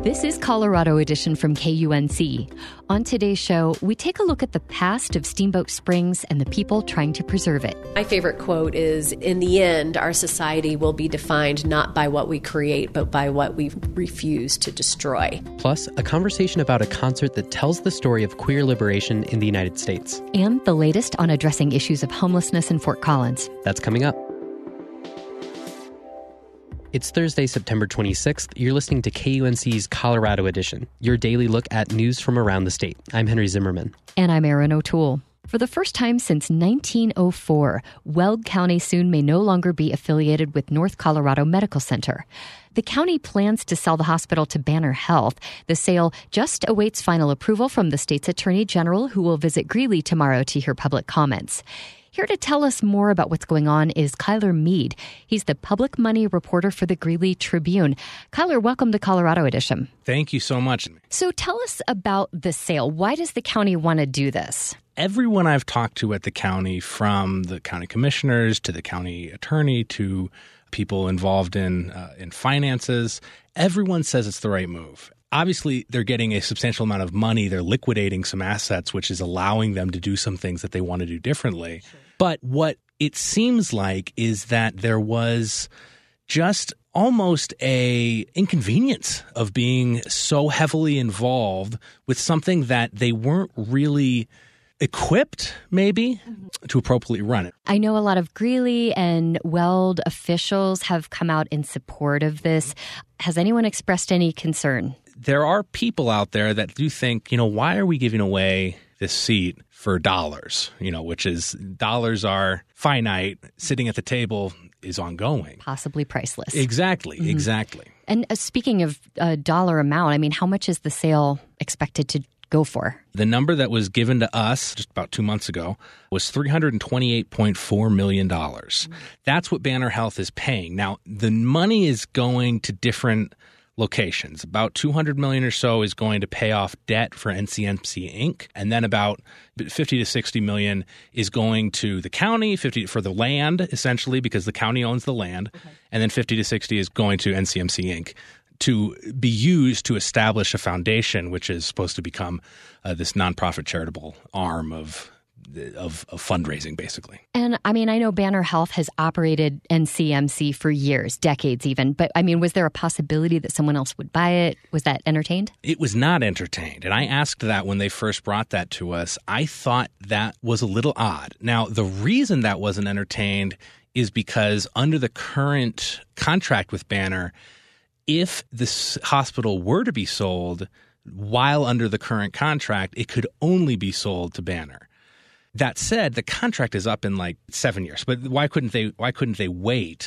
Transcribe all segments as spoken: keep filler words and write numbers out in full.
This is Colorado Edition from K U N C. On today's show, we take a look at the past of Steamboat Springs and the people trying to preserve it. My favorite quote is, in the end, our society will be defined not by what we create, but by what we refuse to destroy. Plus, a conversation about a concert that tells the story of queer liberation in the United States. And the latest on addressing issues of homelessness in Fort Collins. That's coming up. It's Thursday, September twenty-sixth. You're listening to K U N C's Colorado Edition, your daily look at news from around the state. I'm Henry Zimmerman. And I'm Erin O'Toole. For the first time since nineteen oh four, Weld County soon may no longer be affiliated with North Colorado Medical Center. The county plans to sell the hospital to Banner Health. The sale just awaits final approval from the state's attorney general, who will visit Greeley tomorrow to hear public comments. Here to tell us more about what's going on is Kyler Mead. He's the public money reporter for the Greeley Tribune. Kyler, welcome to Colorado Edition. Thank you so much. So tell us about the sale. Why does the county want to do this? Everyone I've talked to at the county, from the county commissioners to the county attorney to people involved in uh, in finances, everyone says it's the right move. Obviously, they're getting a substantial amount of money. They're liquidating some assets, which is allowing them to do some things that they want to do differently. Sure. But what it seems like is that there was just almost a inconvenience of being so heavily involved with something that they weren't really equipped, maybe, mm-hmm. to appropriately run it. I know a lot of Greeley and Weld officials have come out in support of this. Has anyone expressed any concern? There are people out there that do think, you know, why are we giving away this seat for dollars? You know, which is, dollars are finite. Sitting at the table is ongoing. Possibly priceless. Exactly, mm-hmm. exactly. And uh, speaking of a dollar amount, I mean, how much is the sale expected to go for? The number that was given to us just about two months ago was three hundred twenty-eight point four million dollars. Mm-hmm. That's what Banner Health is paying. Now, the money is going to different locations. About two hundred million dollars or so is going to pay off debt for N C M C Incorporated. And then about fifty to sixty million dollars is going to the county, fifty for the land, essentially, because the county owns the land. Okay. And then fifty to sixty is going to N C M C Incorporated to be used to establish a foundation, which is supposed to become uh, this nonprofit charitable arm of Of, of fundraising, basically. And I mean, I know Banner Health has operated N C M C for years, decades even. But I mean, was there a possibility that someone else would buy it? Was that entertained? It was not entertained. And I asked that when they first brought that to us. I thought that was a little odd. Now, the reason that wasn't entertained is because under the current contract with Banner, if this hospital were to be sold while under the current contract, it could only be sold to Banner. That said, the contract is up in like seven years. But why couldn't they? Why couldn't they wait?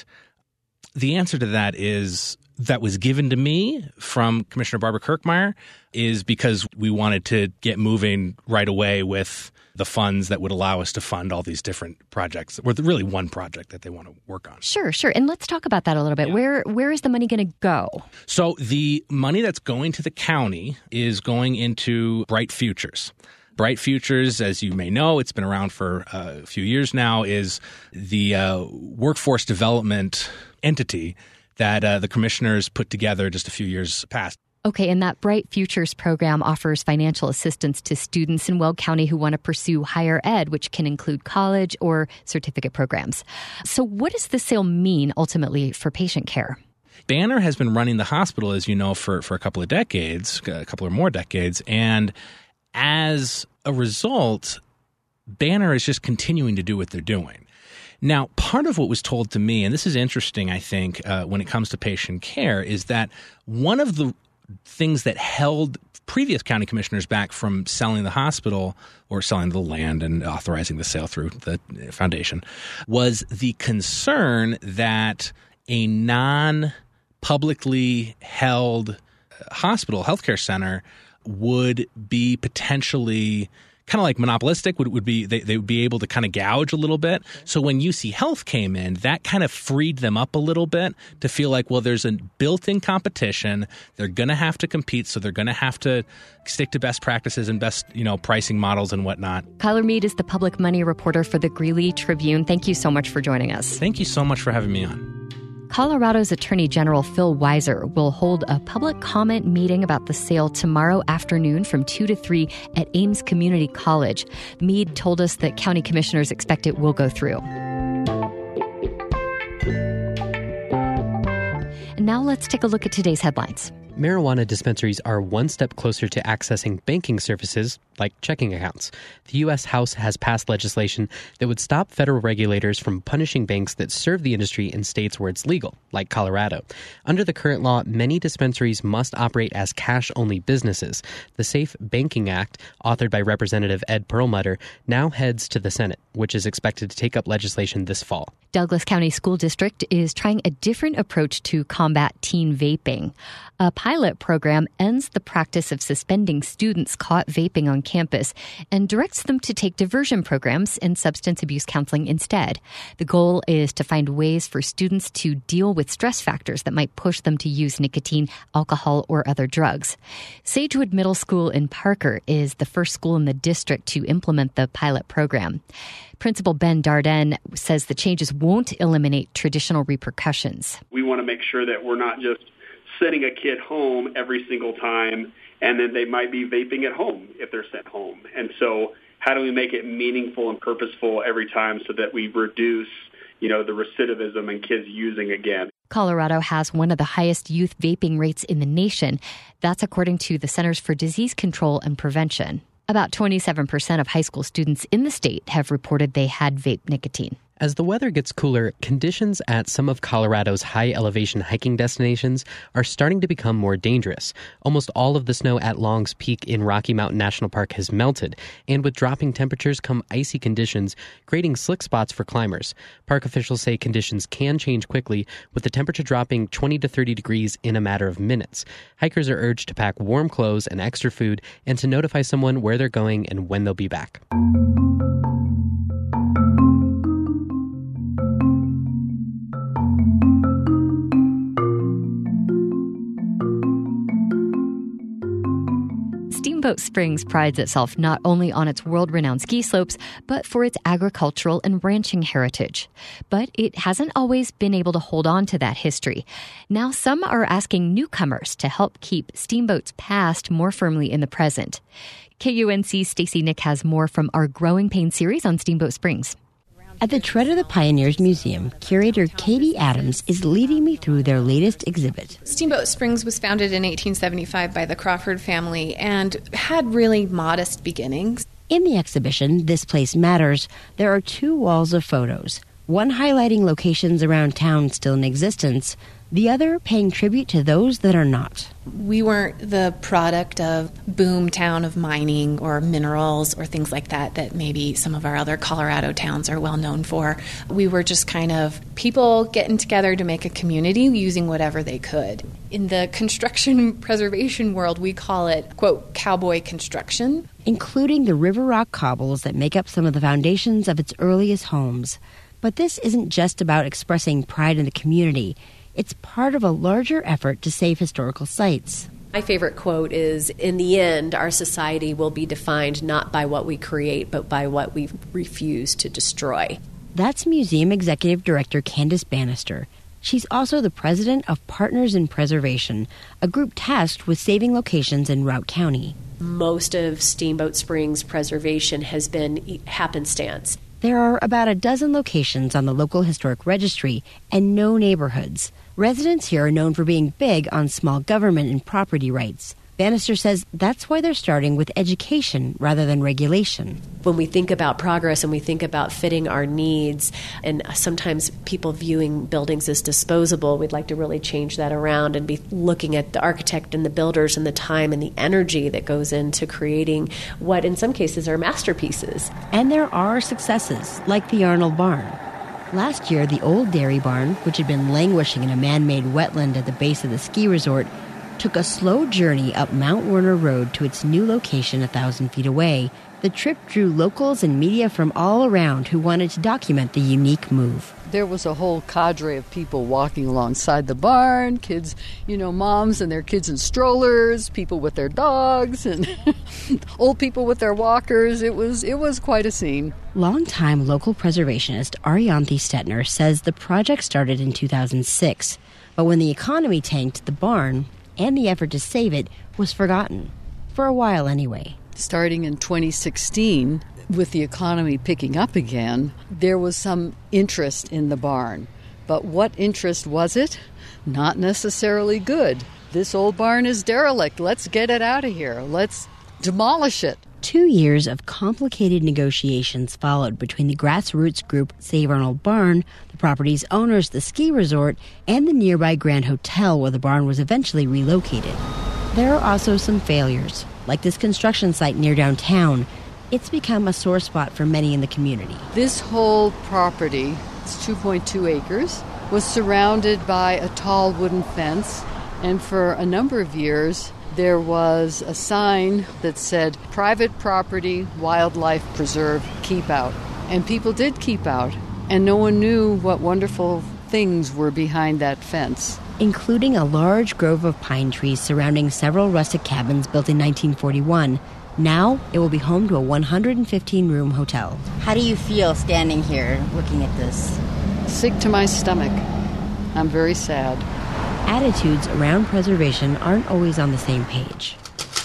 The answer to that is that was given to me from Commissioner Barbara Kirkmeyer is because we wanted to get moving right away with the funds that would allow us to fund all these different projects. Or really one project that they want to work on. Sure, sure. And let's talk about that a little bit. Yeah. Where where is the money going to go? So the money that's going to the county is going into Bright Futures. Bright Futures, as you may know, it's been around for uh, a few years now, is the uh, workforce development entity that uh, the commissioners put together just a few years past. Okay, and that Bright Futures program offers financial assistance to students in Weld County who want to pursue higher ed, which can include college or certificate programs. So what does this sale mean ultimately for patient care? Banner has been running the hospital, as you know, for, for a couple of decades, a couple or more decades, and as a result, Banner is just continuing to do what they're doing. Now, part of what was told to me, and this is interesting, I think, uh, when it comes to patient care, is that one of the things that held previous county commissioners back from selling the hospital or selling the land and authorizing the sale through the foundation was the concern that a non-publicly held hospital, healthcare center, would be potentially kind of like monopolistic, would, would be they, they would be able to kind of gouge a little bit. So when U C Health came in, that kind of freed them up a little bit to feel like, well, there's a built-in competition. They're going to have to compete, so they're going to have to stick to best practices and best, you know, pricing models and whatnot. Kyler Mead is the public money reporter for the Greeley Tribune. Thank you so much for joining us. Thank you so much for having me on. Colorado's Attorney General Phil Weiser will hold a public comment meeting about the sale tomorrow afternoon from two to three at Ames Community College. Meade told us that county commissioners expect it will go through. And now let's take a look at today's headlines. Marijuana dispensaries are one step closer to accessing banking services like checking accounts. The U S House has passed legislation that would stop federal regulators from punishing banks that serve the industry in states where it's legal, like Colorado. Under the current law, many dispensaries must operate as cash-only businesses. The SAFE Banking Act, authored by Representative Ed Perlmutter, now heads to the Senate, which is expected to take up legislation this fall. Douglas County School District is trying a different approach to combat teen vaping. A pilot program ends the practice of suspending students caught vaping on campus and directs them to take diversion programs and substance abuse counseling instead. The goal is to find ways for students to deal with stress factors that might push them to use nicotine, alcohol, or other drugs. Sagewood Middle School in Parker is the first school in the district to implement the pilot program. Principal Ben Darden says the changes won't eliminate traditional repercussions. We want to make sure that we're not just sending a kid home every single time, and then they might be vaping at home if they're sent home. And so how do we make it meaningful and purposeful every time so that we reduce, you know, the recidivism and kids using again? Colorado has one of the highest youth vaping rates in the nation. That's according to the Centers for Disease Control and Prevention. About twenty-seven percent of high school students in the state have reported they had vape nicotine. As the weather gets cooler, conditions at some of Colorado's high-elevation hiking destinations are starting to become more dangerous. Almost all of the snow at Long's Peak in Rocky Mountain National Park has melted, and with dropping temperatures come icy conditions, creating slick spots for climbers. Park officials say conditions can change quickly, with the temperature dropping twenty to thirty degrees in a matter of minutes. Hikers are urged to pack warm clothes and extra food, and to notify someone where they're going and when they'll be back. Steamboat Springs prides itself not only on its world-renowned ski slopes, but for its agricultural and ranching heritage. But it hasn't always been able to hold on to that history. Now some are asking newcomers to help keep Steamboat's past more firmly in the present. K U N C's Stacey Nick has more from our Growing Pain series on Steamboat Springs. At the Tread of the Pioneers Museum, curator Katie Adams is leading me through their latest exhibit. Steamboat Springs was founded in eighteen seventy-five by the Crawford family and had really modest beginnings. In the exhibition, This Place Matters, there are two walls of photos, one highlighting locations around town still in existence, the other paying tribute to those that are not. We weren't the product of boom town of mining or minerals or things like that that maybe some of our other Colorado towns are well known for. We were just kind of people getting together to make a community using whatever they could. In the construction preservation world, we call it, quote, cowboy construction. Including the river rock cobbles that make up some of the foundations of its earliest homes. But this isn't just about expressing pride in the community. It's part of a larger effort to save historical sites. My favorite quote is, in the end, our society will be defined not by what we create, but by what we refuse to destroy. That's Museum Executive Director Candace Bannister. She's also the president of Partners in Preservation, a group tasked with saving locations in Routt County. Most of Steamboat Springs preservation has been happenstance. There are about a dozen locations on the local historic registry and no neighborhoods. Residents here are known for being big on small government and property rights. Bannister says that's why they're starting with education rather than regulation. When we think about progress and we think about fitting our needs, and sometimes people viewing buildings as disposable, we'd like to really change that around and be looking at the architect and the builders and the time and the energy that goes into creating what in some cases are masterpieces. And there are successes, like the Arnold Barn. Last year, the old dairy barn, which had been languishing in a man-made wetland at the base of the ski resort, took a slow journey up Mount Werner Road to its new location a thousand feet away, the trip drew locals and media from all around who wanted to document the unique move. There was a whole cadre of people walking alongside the barn, kids, you know, moms and their kids in strollers, people with their dogs, and old people with their walkers. It was it was quite a scene. Longtime local preservationist Arianthi Stetner says the project started in two thousand six, but when the economy tanked, the barn and the effort to save it was forgotten. For a while anyway. Starting in twenty sixteen, with the economy picking up again, there was some interest in the barn. But what interest was it? Not necessarily good. This old barn is derelict. Let's get it out of here. Let's demolish it. Two years of complicated negotiations followed between the grassroots group Save Arnold Barn, the property's owners, the ski resort, and the nearby Grand Hotel where the barn was eventually relocated. There are also some failures, like this construction site near downtown. It's become a sore spot for many in the community. This whole property, it's two point two acres, was surrounded by a tall wooden fence, and for a number of years there was a sign that said, "Private property, wildlife preserve, keep out." And people did keep out, and no one knew what wonderful things were behind that fence. Including a large grove of pine trees surrounding several rustic cabins built in nineteen forty-one. Now, it will be home to a one hundred fifteen room hotel. How do you feel standing here looking at this? Sick to my stomach. I'm very sad. Attitudes around preservation aren't always on the same page.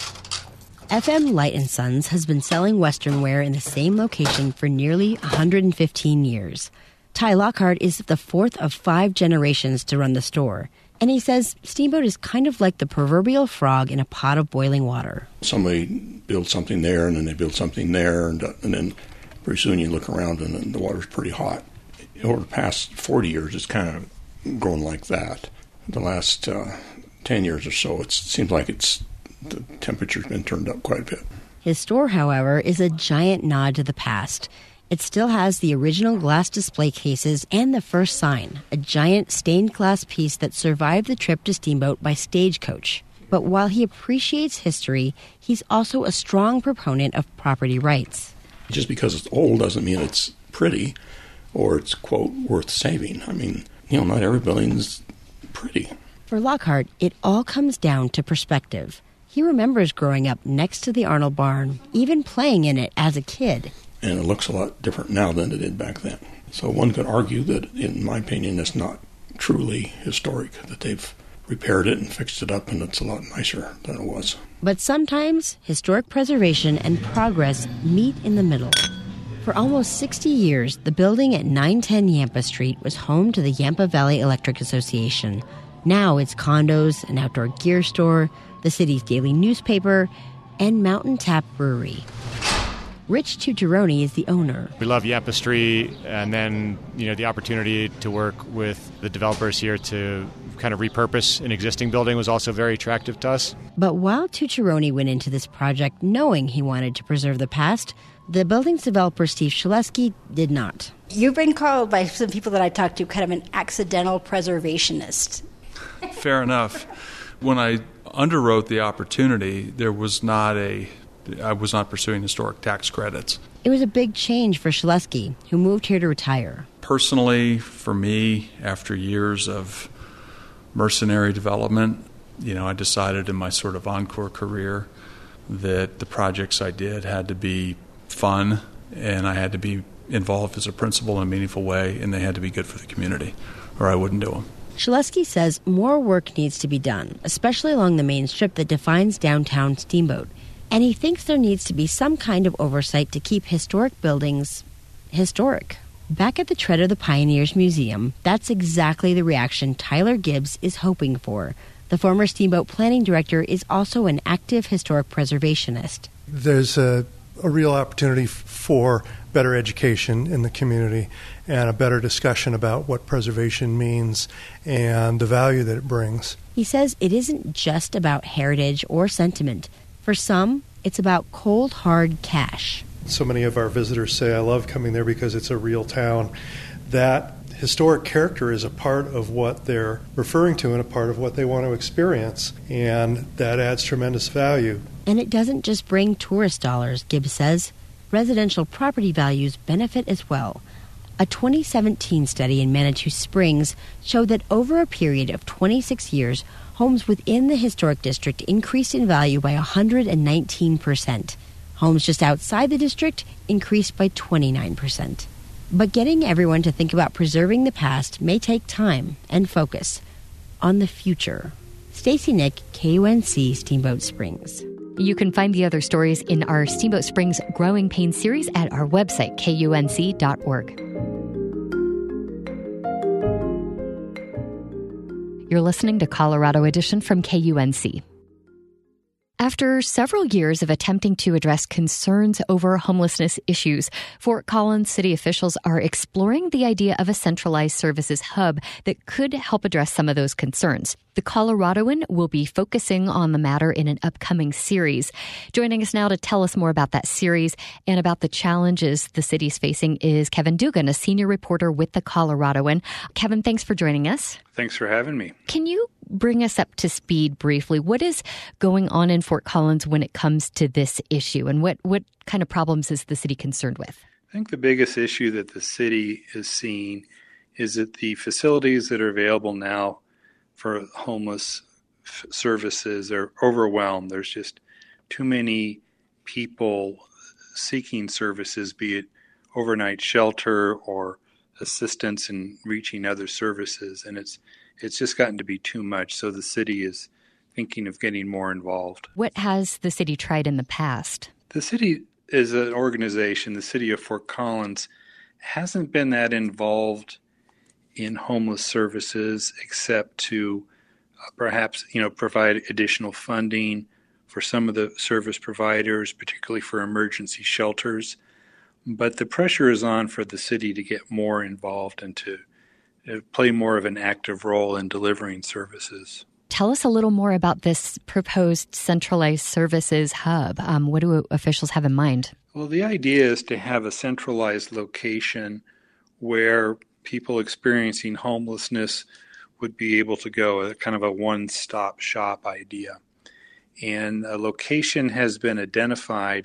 F M Light and Sons has been selling Western wear in the same location for nearly one hundred fifteen years. Ty Lockhart is the fourth of five generations to run the store. And he says Steamboat is kind of like the proverbial frog in a pot of boiling water. Somebody builds something there, and then they build something there, and, and then pretty soon you look around and the water's pretty hot. Over the past forty years, it's kind of grown like that. The last uh, ten years or so, it seems like it's the temperature's been turned up quite a bit. His store, however, is a giant nod to the past. It still has the original glass display cases and the first sign, a giant stained glass piece that survived the trip to Steamboat by Stagecoach. But while he appreciates history, he's also a strong proponent of property rights. Just because it's old doesn't mean it's pretty or it's, quote, worth saving. I mean, you know, not every building's pretty. For Lockhart, it all comes down to perspective. He remembers growing up next to the Arnold Barn, even playing in it as a kid. And it looks a lot different now than it did back then. So one could argue that, in my opinion, it's not truly historic, that they've repaired it and fixed it up, and it's a lot nicer than it was. But sometimes historic preservation and progress meet in the middle. For almost sixty years, the building at nine ten Yampa Street was home to the Yampa Valley Electric Association. Now it's condos, an outdoor gear store, the city's daily newspaper, and Mountain Tap Brewery. Rich Tutoroni is the owner. We love Yampa Street, and then, you know, the opportunity to work with the developers here to kind of repurpose an existing building was also very attractive to us. But while Tutoroni went into this project knowing he wanted to preserve the past, the building's developer, Steve Shaleski, did not. You've been called by some people that I talked to kind of an accidental preservationist. Fair enough. When I underwrote the opportunity, there was not a I was not pursuing historic tax credits. It was a big change for Shaleski, who moved here to retire. Personally, for me, after years of mercenary development, you know, I decided in my sort of encore career that the projects I did had to be fun, and I had to be involved as a principal in a meaningful way, and they had to be good for the community, or I wouldn't do them. Shaleski says more work needs to be done, especially along the main strip that defines downtown Steamboat. And he thinks there needs to be some kind of oversight to keep historic buildings historic. Back at the Tread of the Pioneers Museum, that's exactly the reaction Tyler Gibbs is hoping for. The former Steamboat planning director is also an active historic preservationist. There's a, a real opportunity f- for better education in the community and a better discussion about what preservation means and the value that it brings. He says it isn't just about heritage or sentiment. For some, it's about cold, hard cash. So many of our visitors say, I love coming there because it's a real town. That historic character is a part of what they're referring to and a part of what they want to experience, and that adds tremendous value. And it doesn't just bring tourist dollars, Gibbs says. Residential property values benefit as well. A twenty seventeen study in Manitou Springs showed that over a period of twenty-six years, homes within the historic district increased in value by one hundred nineteen percent. Homes just outside the district increased by twenty-nine percent. But getting everyone to think about preserving the past may take time and focus on the future. Stacy Nick, K U N C Steamboat Springs. You can find the other stories in our Steamboat Springs Growing Pains series at our website, K U N C dot org. You're listening to Colorado Edition from K U N C. After several years of attempting to address concerns over homelessness issues, Fort Collins city officials are exploring the idea of a centralized services hub that could help address some of those concerns. The Coloradoan will be focusing on the matter in an upcoming series. Joining us now to tell us more about that series and about the challenges the city's facing is Kevin Dugan, a senior reporter with the Coloradoan. Kevin, thanks for joining us. Thanks for having me. Can you bring us up to speed briefly? What is going on in Fort Collins when it comes to this issue, and what, what kind of problems is the city concerned with? I think the biggest issue that the city is seeing is that the facilities that are available now for homeless f- services are overwhelmed. There's just too many people seeking services, be it overnight shelter or assistance in reaching other services, and it's it's just gotten to be too much. So the city is thinking of getting more involved. What has the city tried in the past? The city is an organization, the city of Fort Collins, hasn't been that involved in homeless services except to uh, perhaps, you know, provide additional funding for some of the service providers, particularly for emergency shelters. But the pressure is on for the city to get more involved and to uh, play more of an active role in delivering services. Tell us a little more about this proposed centralized services hub. Um, what do officials have in mind? Well, the idea is to have a centralized location where people experiencing homelessness would be able to go, a kind of a one-stop shop idea. And a location has been identified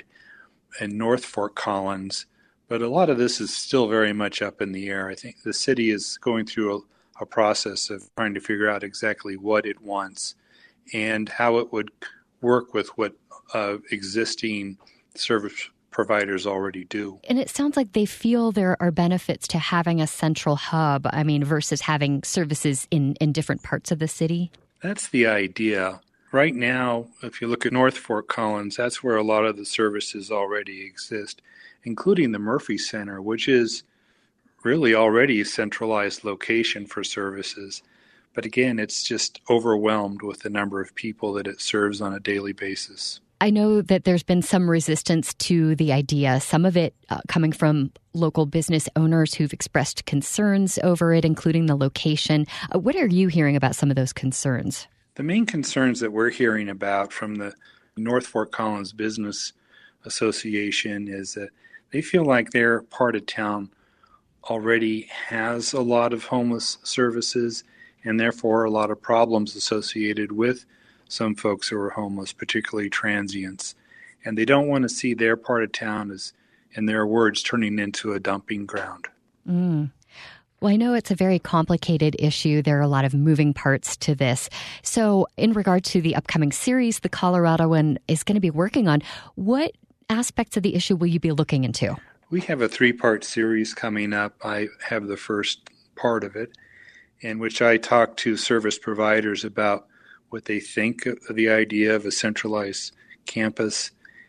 in North Fort Collins, but a lot of this is still very much up in the air. I think the city is going through a, a process of trying to figure out exactly what it wants and how it would work with what uh, existing service providers already do. And it sounds like they feel there are benefits to having a central hub, I mean, versus having services in, in different parts of the city. That's the idea. Right now, if you look at North Fort Collins, that's where a lot of the services already exist, including the Murphy Center, which is really already a centralized location for services. But again, it's just overwhelmed with the number of people that it serves on a daily basis. I know that there's been some resistance to the idea, some of it uh, coming from local business owners who've expressed concerns over it, including the location. Uh, what are you hearing about some of those concerns? The main concerns that we're hearing about from the North Fort Collins Business Association is that they feel like their part of town already has a lot of homeless services and therefore a lot of problems associated with some folks who are homeless, particularly transients. And they don't want to see their part of town as, in their words, turning into a dumping ground. Mm. Well, I know it's a very complicated issue. There are a lot of moving parts to this. So in regard to the upcoming series the Coloradoan is going to be working on, what aspects of the issue will you be looking into? We have a three-part series coming up. I have the first part of it, in which I talk to service providers about what they think of the idea of a centralized campus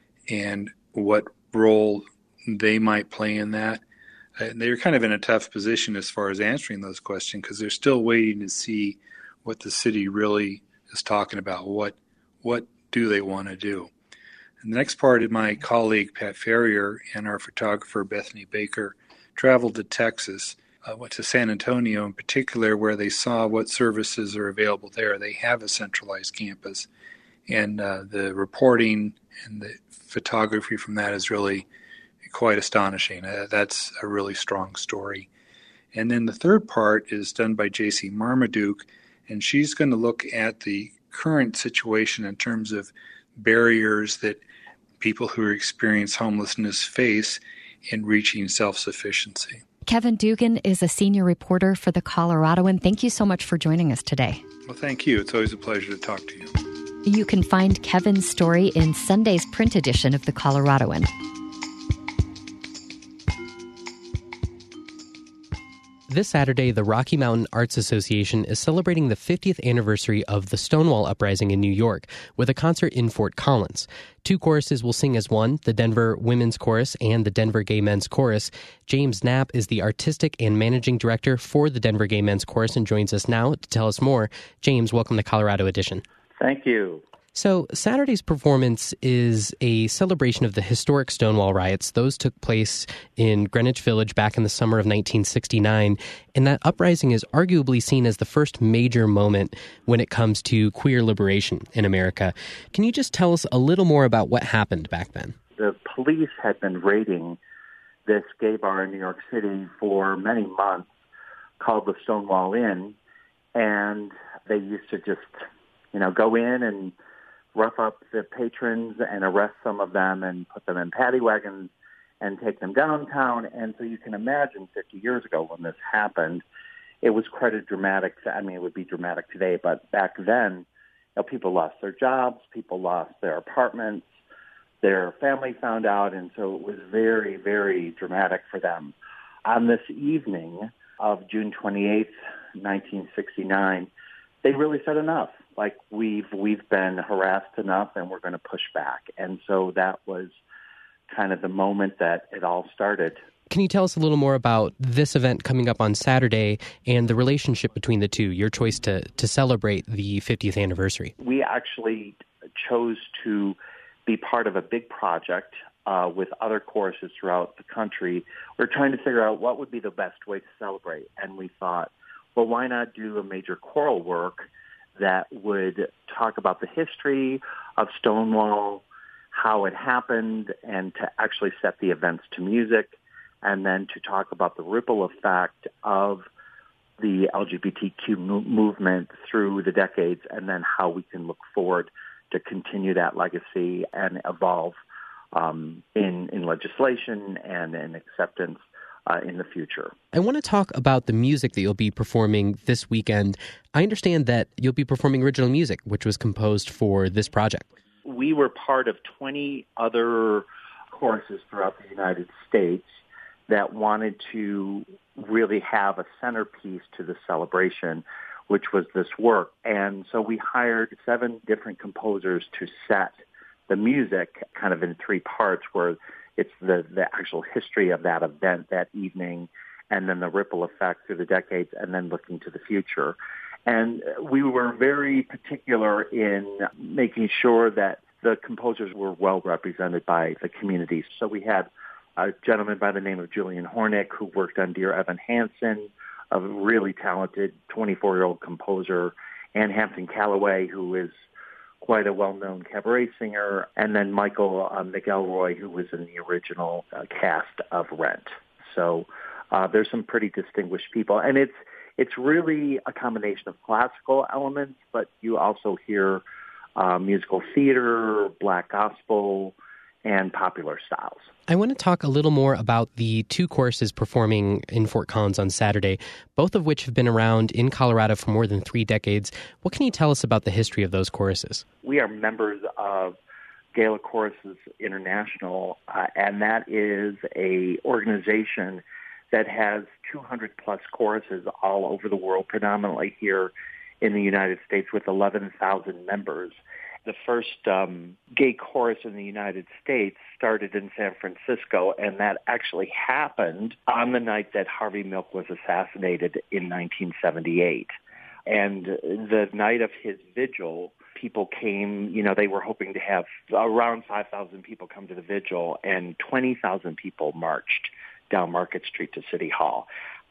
and what role they might play in that. And they're kind of in a tough position as far as answering those questions because they're still waiting to see what the city really is talking about. What what do they want to do? And the next part of my colleague Pat Ferrier and our photographer Bethany Baker traveled to Texas, uh, went to San Antonio in particular, where they saw what services are available there. They have a centralized campus, and uh, the reporting and the photography from that is really quite astonishing. Uh, that's a really strong story. And then the third part is done by J C Marmaduke, and she's going to look at the current situation in terms of barriers that people who experience homelessness face in reaching self-sufficiency. Kevin Dugan is a senior reporter for The Coloradoan. Thank you so much for joining us today. Well, thank you. It's always a pleasure to talk to you. You can find Kevin's story in Sunday's print edition of The Coloradoan. This Saturday, the Rocky Mountain Arts Association is celebrating the fiftieth anniversary of the Stonewall Uprising in New York with a concert in Fort Collins. Two choruses will sing as one, the Denver Women's Chorus and the Denver Gay Men's Chorus. James Knapp is the artistic and managing director for the Denver Gay Men's Chorus and joins us now to tell us more. James, welcome to Colorado Edition. Thank you. So Saturday's performance is a celebration of the historic Stonewall riots. Those took place in Greenwich Village back in the summer of nineteen sixty-nine, and that uprising is arguably seen as the first major moment when it comes to queer liberation in America. Can you just tell us a little more about what happened back then? The police had been raiding this gay bar in New York City for many months called the Stonewall Inn, and they used to just, you know, go in and rough up the patrons and arrest some of them and put them in paddy wagons and take them downtown. And so you can imagine fifty years ago when this happened, it was quite a dramatic, I mean, it would be dramatic today, but back then, you know, people lost their jobs, people lost their apartments, their family found out, and so it was very, very dramatic for them. On this evening of June twenty-eighth, nineteen sixty-nine, they really said enough. Like, we've we've been harassed enough, and we're going to push back. And so that was kind of the moment that it all started. Can you tell us a little more about this event coming up on Saturday and the relationship between the two, your choice to, to celebrate the fiftieth anniversary? We actually chose to be part of a big project uh, with other choruses throughout the country. We're trying to figure out what would be the best way to celebrate. And we thought, well, why not do a major choral work that would talk about the history of Stonewall, how it happened, and to actually set the events to music, and then to talk about the ripple effect of the L G B T Q mo- movement through the decades, and then how we can look forward to continue that legacy and evolve um, in, in legislation and in acceptance Uh, in the future. I want to talk about the music that you'll be performing this weekend. I understand that you'll be performing original music, which was composed for this project. We were part of twenty other choruses throughout the United States that wanted to really have a centerpiece to the celebration, which was this work. And so we hired seven different composers to set the music kind of in three parts, where it's the, the actual history of that event that evening, and then the ripple effect through the decades, and then looking to the future. And we were very particular in making sure that the composers were well represented by the community. So we had a gentleman by the name of Julian Hornick, who worked on Dear Evan Hansen, a really talented twenty-four-year-old composer, and Hampton Calloway, who is quite a well-known cabaret singer, and then Michael uh, McElroy, who was in the original uh, cast of Rent. So uh, there's some pretty distinguished people, and it's it's really a combination of classical elements, but you also hear uh, musical theater, black gospel, and popular styles. I want to talk a little more about the two choruses performing in Fort Collins on Saturday, both of which have been around in Colorado for more than three decades. What can you tell us about the history of those choruses? We are members of Gaelic Choruses International, uh, and that is a organization that has two hundred plus choruses all over the world, predominantly here in the United States, with eleven thousand members. The first um, gay chorus in the United States started in San Francisco, and that actually happened on the night that Harvey Milk was assassinated in nineteen seventy-eight. And the night of his vigil, people came, you know, they were hoping to have around five thousand people come to the vigil, and twenty thousand people marched down Market Street to City Hall.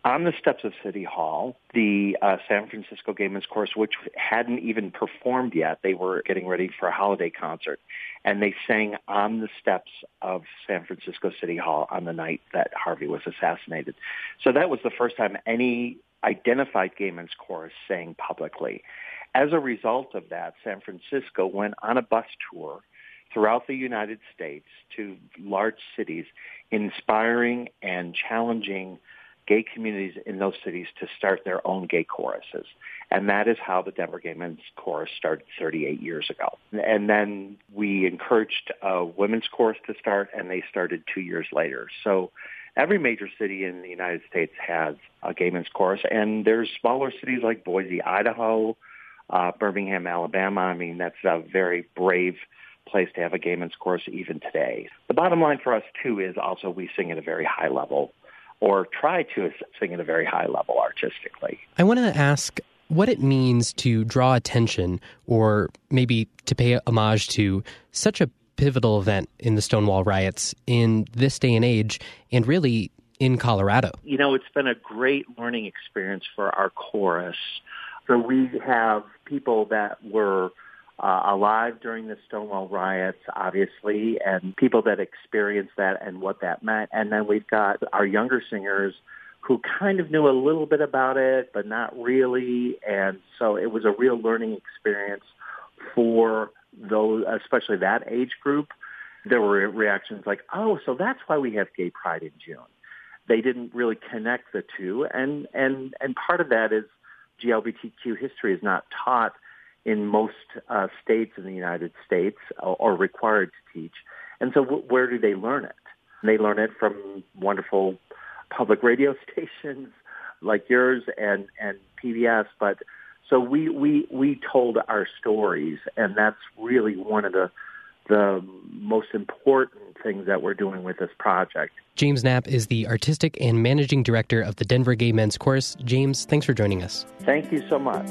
on the steps of City Hall, the uh, San Francisco Gay Men's Chorus, which hadn't even performed yet. They were getting ready for a holiday concert, and they sang on the steps of San Francisco City Hall on the night that Harvey was assassinated. So that was the first time any identified Gay Men's Chorus sang publicly. As a result of that, San Francisco went on a bus tour throughout the United States to large cities, inspiring and challenging gay communities in those cities to start their own gay choruses. And that is how the Denver Gay Men's Chorus started thirty-eight years ago. And then we encouraged a women's chorus to start, and they started two years later. So every major city in the United States has a Gay Men's Chorus, and there's smaller cities like Boise, Idaho, uh, Birmingham, Alabama. I mean, that's a very brave place to have a Gay Men's Chorus even today. The bottom line for us, too, is also we sing at a very high level, or try to sing at a very high level artistically. I want to ask what it means to draw attention, or maybe to pay homage to such a pivotal event in the Stonewall riots in this day and age, and really in Colorado. You know, it's been a great learning experience for our chorus. So we have people that were uh, alive during the Stonewall riots, obviously, and people that experienced that and what that meant. And then we've got our younger singers who kind of knew a little bit about it, but not really. And so it was a real learning experience for those, especially that age group. There were reactions like, oh, so that's why we have Gay Pride in June. They didn't really connect the two. And, and, and part of that is G L B T Q history is not taught in most uh, states in the United States, or, or required to teach. And so w- where do they learn it? They learn it from wonderful public radio stations like yours and, and P B S. But so we, we, we told our stories, and that's really one of the the most important things that we're doing with this project. James Knapp is the artistic and managing director of the Denver Gay Men's Chorus. James, thanks for joining us. Thank you so much.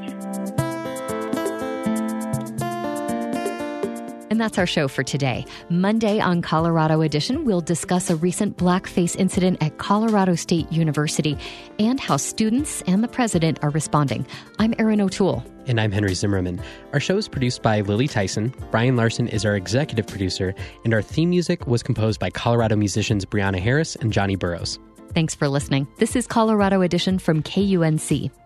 And that's our show for today. Monday on Colorado Edition, we'll discuss a recent blackface incident at Colorado State University and how students and the president are responding. I'm Erin O'Toole. And I'm Henry Zimmerman. Our show is produced by Lily Tyson. Brian Larson is our executive producer, and our theme music was composed by Colorado musicians Brianna Harris and Johnny Burrows. Thanks for listening. This is Colorado Edition from K U N C.